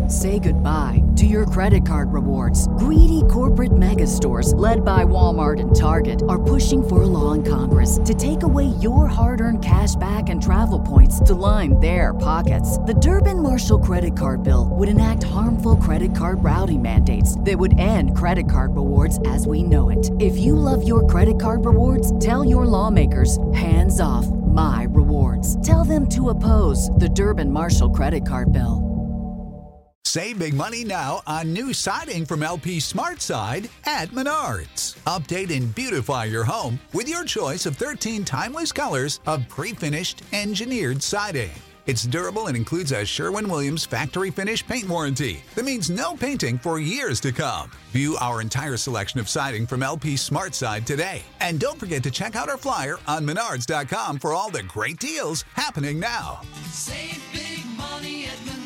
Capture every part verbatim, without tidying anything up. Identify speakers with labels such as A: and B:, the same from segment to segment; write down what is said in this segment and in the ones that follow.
A: Say goodbye to your credit card rewards. Greedy corporate mega stores, led by Walmart and Target, are pushing for a law in Congress to take away your hard-earned cash back and travel points to line their pockets. The Durbin-Marshall credit card bill would enact harmful credit card routing mandates that would end credit card rewards as we know it. If you love your credit card rewards, tell your lawmakers, hands off my rewards. Tell them to oppose the Durbin-Marshall credit card bill.
B: Save big money now on new siding from L P SmartSide at Menards. Update and beautify your home with your choice of thirteen timeless colors of pre-finished engineered siding. It's durable and includes a Sherwin-Williams factory finish paint warranty that means no painting for years to come. View our entire selection of siding from L P SmartSide today. And don't forget to check out our flyer on menards dot com for all the great deals happening now.
C: Save big money at Menards.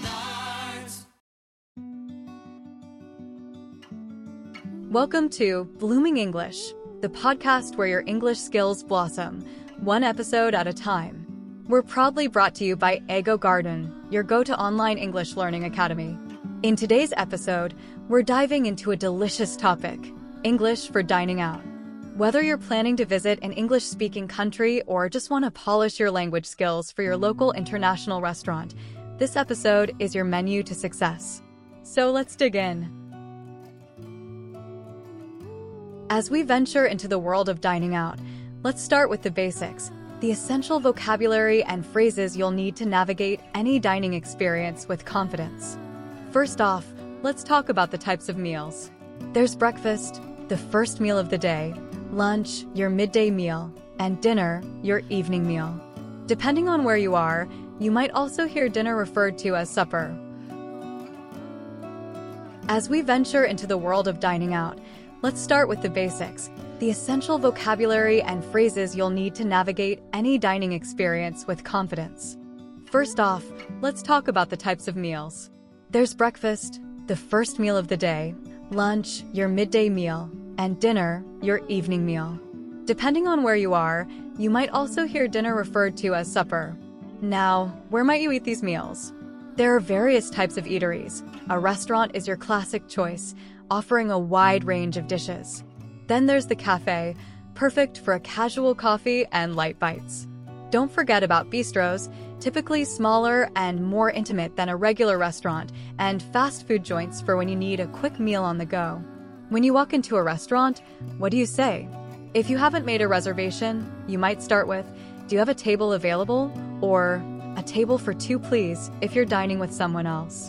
D: Welcome to Blooming English, the podcast where your English skills blossom, one episode at a time. We're proudly brought to you by Ego Garden, your go-to online English learning academy. In today's episode, we're diving into a delicious topic, English for dining out. Whether you're planning to visit an English-speaking country or just want to polish your language skills for your local international restaurant, this episode is your menu to success. So let's dig in. As we venture into the world of dining out, let's start with the basics, the essential vocabulary and phrases you'll need to navigate any dining experience with confidence. First off, let's talk about the types of meals. There's breakfast, the first meal of the day, lunch, your midday meal, and dinner, your evening meal. Depending on where you are, you might also hear dinner referred to as supper. As we venture into the world of dining out, let's start with the basics, the essential vocabulary and phrases you'll need to navigate any dining experience with confidence. First off, let's talk about the types of meals. There's breakfast, the first meal of the day, lunch, your midday meal, and dinner, your evening meal. Depending on where you are, you might also hear dinner referred to as supper. Now, where might you eat these meals? There are various types of eateries. A restaurant is your classic choice, offering a wide range of dishes. Then there's the cafe, perfect for a casual coffee and light bites. Don't forget about bistros, typically smaller and more intimate than a regular restaurant, and fast food joints for when you need a quick meal on the go. When you walk into a restaurant, what do you say? If you haven't made a reservation, you might start with, "Do you have a table available?" or "A table for two, please," if you're dining with someone else.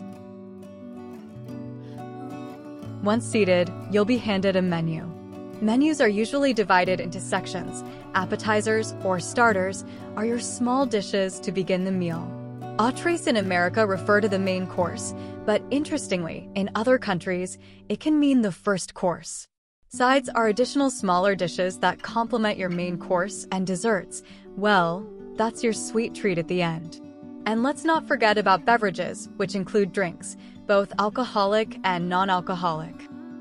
D: Once seated, you'll be handed a menu. Menus are usually divided into sections. Appetizers, or starters, are your small dishes to begin the meal. Entrees in America refer to the main course, but interestingly, in other countries, it can mean the first course. Sides are additional smaller dishes that complement your main course, and desserts, well, that's your sweet treat at the end. And let's not forget about beverages, which include drinks, both alcoholic and non-alcoholic.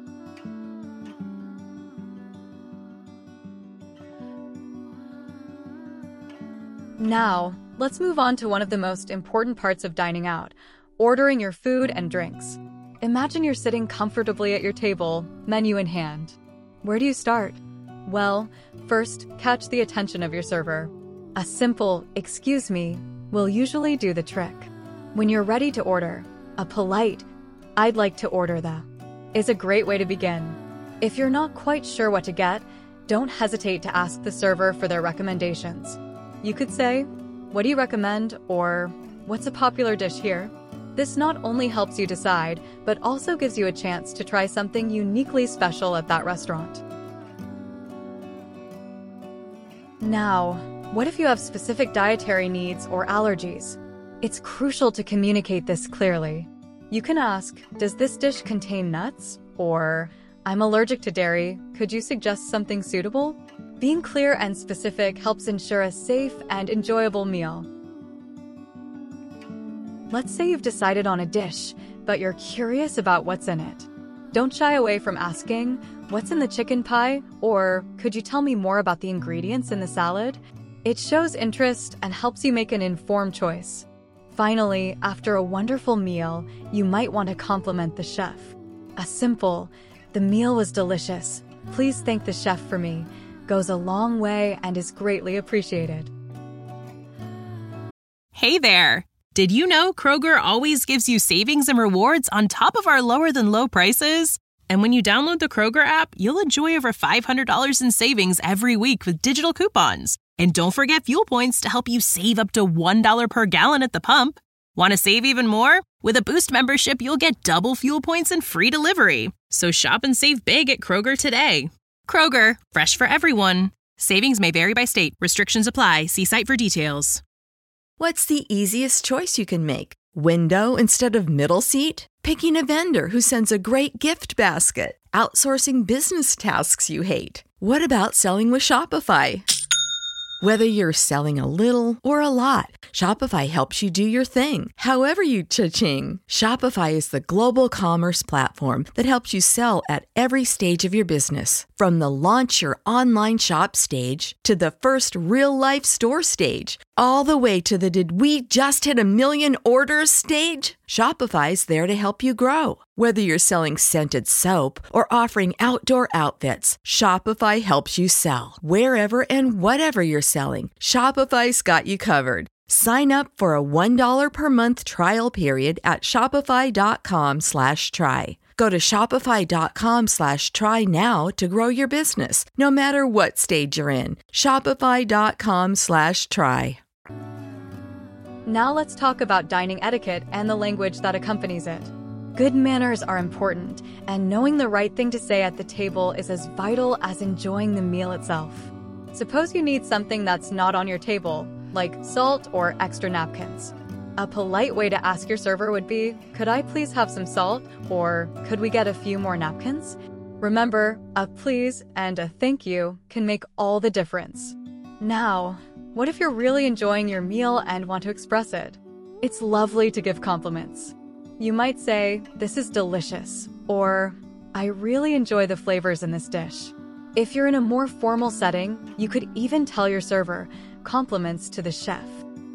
D: Now, let's move on to one of the most important parts of dining out, ordering your food and drinks. Imagine you're sitting comfortably at your table, menu in hand. Where do you start? Well, first, catch the attention of your server. A simple, "Excuse me," will usually do the trick. When you're ready to order, a polite, "I'd like to order that," is a great way to begin. If you're not quite sure what to get, don't hesitate to ask the server for their recommendations. You could say, "What do you recommend?" or "What's a popular dish here?" This not only helps you decide, but also gives you a chance to try something uniquely special at that restaurant. Now, what if you have specific dietary needs or allergies? It's crucial to communicate this clearly. You can ask, "Does this dish contain nuts?" or "I'm allergic to dairy, could you suggest something suitable?" Being clear and specific helps ensure a safe and enjoyable meal. Let's say you've decided on a dish, but you're curious about what's in it. Don't shy away from asking, "What's in the chicken pie?" or "Could you tell me more about the ingredients in the salad?" It shows interest and helps you make an informed choice. Finally, after a wonderful meal, you might want to compliment the chef. A simple, "The meal was delicious. Please thank the chef for me," goes a long way and is greatly appreciated.
E: Hey there! Did you know Kroger always gives you savings and rewards on top of our lower-than-low prices? And when you download the Kroger app, you'll enjoy over five hundred dollars in savings every week with digital coupons. And don't forget fuel points to help you save up to one dollar per gallon at the pump. Want to save even more? With a Boost membership, you'll get double fuel points and free delivery. So shop and save big at Kroger today. Kroger, fresh for everyone. Savings may vary by state. Restrictions apply. See site for details.
F: What's the easiest choice you can make? Window instead of middle seat? Picking a vendor who sends a great gift basket? Outsourcing business tasks you hate? What about selling with Shopify? Whether you're selling a little or a lot, Shopify helps you do your thing, however you cha-ching. Shopify is the global commerce platform that helps you sell at every stage of your business. From the launch your online shop stage to the first real-life store stage, all the way to the "did we just hit a million orders" stage. Shopify's there to help you grow. Whether you're selling scented soap or offering outdoor outfits, Shopify helps you sell. Wherever and whatever you're selling, Shopify's got you covered. Sign up for a one dollar per month trial period at shopify.com slash try. Go to shopify.com slash try now to grow your business, no matter what stage you're in. Shopify.com slash try.
D: Now let's talk about dining etiquette and the language that accompanies it. Good manners are important, and knowing the right thing to say at the table is as vital as enjoying the meal itself. Suppose you need something that's not on your table, like salt or extra napkins. A polite way to ask your server would be, "Could I please have some salt?" Or, "Could we get a few more napkins?" Remember, a please and a thank you can make all the difference. Now, what if you're really enjoying your meal and want to express it? It's lovely to give compliments. You might say, "This is delicious," or "I really enjoy the flavors in this dish." If you're in a more formal setting, you could even tell your server, "Compliments to the chef."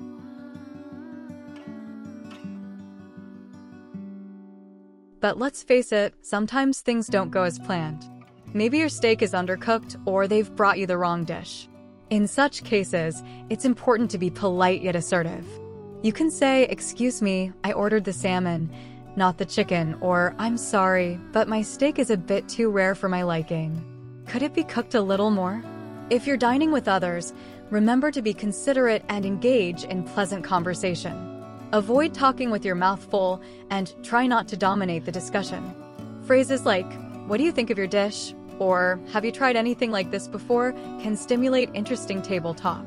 D: But let's face it, sometimes things don't go as planned. Maybe your steak is undercooked or they've brought you the wrong dish. In such cases, it's important to be polite yet assertive. You can say, "Excuse me, I ordered the salmon, not the chicken," or "I'm sorry, but my steak is a bit too rare for my liking. Could it be cooked a little more?" If you're dining with others, remember to be considerate and engage in pleasant conversation. Avoid talking with your mouth full and try not to dominate the discussion. Phrases like, "What do you think of your dish?" or "Have you tried anything like this before?" can stimulate interesting table talk.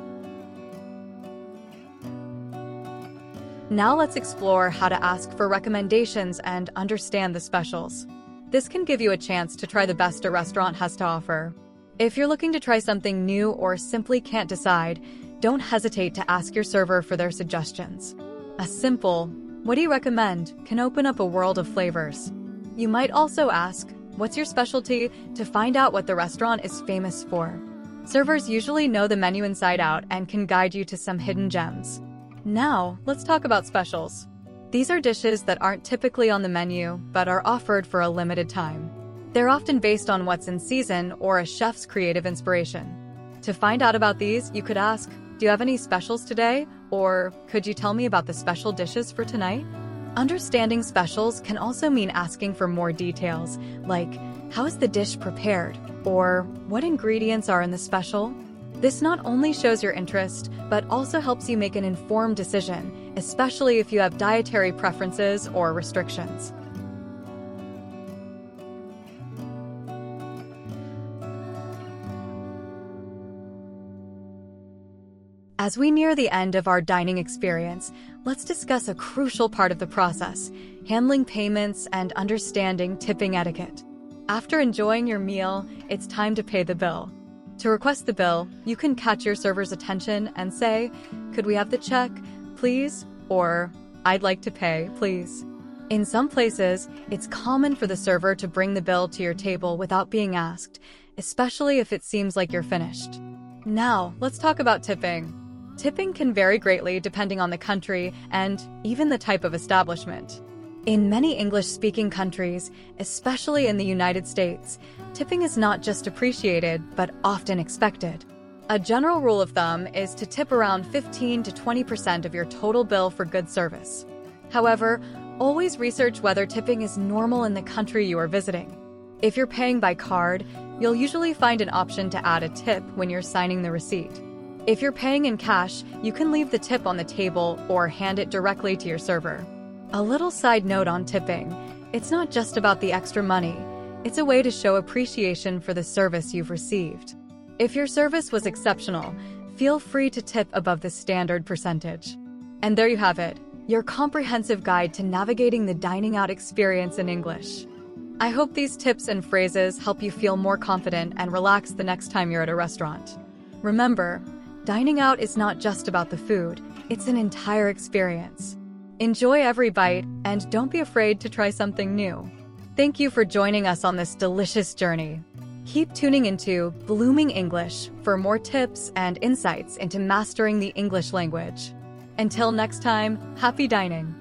D: Now let's explore how to ask for recommendations and understand the specials. This can give you a chance to try the best a restaurant has to offer. If you're looking to try something new or simply can't decide, don't hesitate to ask your server for their suggestions. A simple, "What do you recommend?" can open up a world of flavors. You might also ask, "What's your specialty?" to find out what the restaurant is famous for. Servers usually know the menu inside out and can guide you to some hidden gems. Now, let's talk about specials. These are dishes that aren't typically on the menu, but are offered for a limited time. They're often based on what's in season or a chef's creative inspiration. To find out about these, you could ask, "Do you have any specials today?" Or, "Could you tell me about the special dishes for tonight?" Understanding specials can also mean asking for more details, like, "How is the dish prepared?" Or, "What ingredients are in the special?" This not only shows your interest, but also helps you make an informed decision, especially if you have dietary preferences or restrictions. As we near the end of our dining experience, let's discuss a crucial part of the process, handling payments and understanding tipping etiquette. After enjoying your meal, it's time to pay the bill. To request the bill, you can catch your server's attention and say, "Could we have the check, please?" Or, "I'd like to pay, please." In some places, it's common for the server to bring the bill to your table without being asked, especially if it seems like you're finished. Now, let's talk about tipping. Tipping can vary greatly depending on the country and even the type of establishment. In many English-speaking countries, especially in the United States, tipping is not just appreciated, but often expected. A general rule of thumb is to tip around fifteen to twenty percent of your total bill for good service. However, always research whether tipping is normal in the country you are visiting. If you're paying by card, you'll usually find an option to add a tip when you're signing the receipt. If you're paying in cash, you can leave the tip on the table or hand it directly to your server. A little side note on tipping: it's not just about the extra money. It's a way to show appreciation for the service you've received. If your service was exceptional, feel free to tip above the standard percentage. And there you have it, your comprehensive guide to navigating the dining out experience in English. I hope these tips and phrases help you feel more confident and relaxed the next time you're at a restaurant. Remember, dining out is not just about the food, it's an entire experience. Enjoy every bite, and don't be afraid to try something new. Thank you for joining us on this delicious journey. Keep tuning into Blooming English for more tips and insights into mastering the English language. Until next time, happy dining.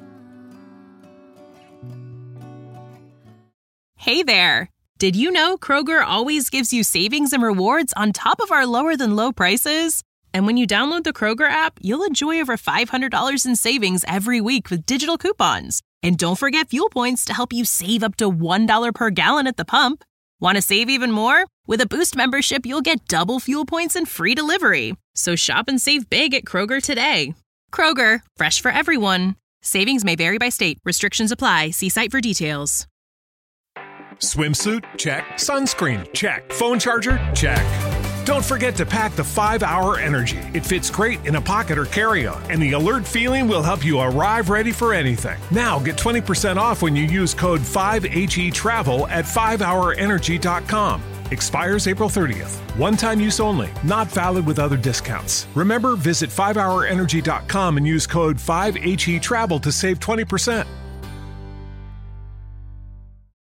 E: Hey there! Did you know Kroger always gives you savings and rewards on top of our lower than low prices? And when you download the Kroger app, you'll enjoy over five hundred dollars in savings every week with digital coupons. And don't forget fuel points to help you save up to one dollar per gallon at the pump. Want to save even more? With a Boost membership, you'll get double fuel points and free delivery. So shop and save big at Kroger today. Kroger, fresh for everyone. Savings may vary by state. Restrictions apply. See site for details.
G: Swimsuit? Check. Sunscreen? Check. Phone charger? Check. Don't forget to pack the five hour Energy. It fits great in a pocket or carry-on, and the alert feeling will help you arrive ready for anything. Now get twenty percent off when you use code five H E travel at five hour energy dot com. Expires April thirtieth. One-time use only. Not valid with other discounts. Remember, visit five hour energy dot com and use code five H E travel to save twenty percent.